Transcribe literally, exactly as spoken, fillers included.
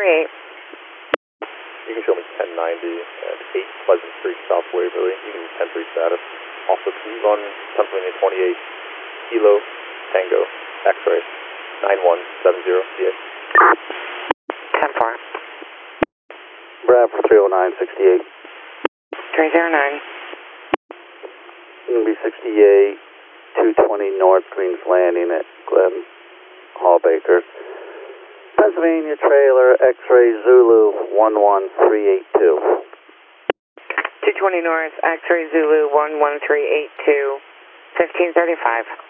three eight. You can show me ten ninety at eight Pleasant Street, South Waverly. You can ten three status. Also, can you run Pennsylvania twenty-eight Kilo Tango X-ray nine one seven zero C A? ten four. Brad for three oh nine sixty-eight. three oh nine. Going to be sixty-eight, two twenty North Queens Landing at Glen Hall Baker. Pennsylvania trailer X-ray Zulu one one three eight two. two twenty North, X-ray Zulu one one three eight two, fifteen thirty-five.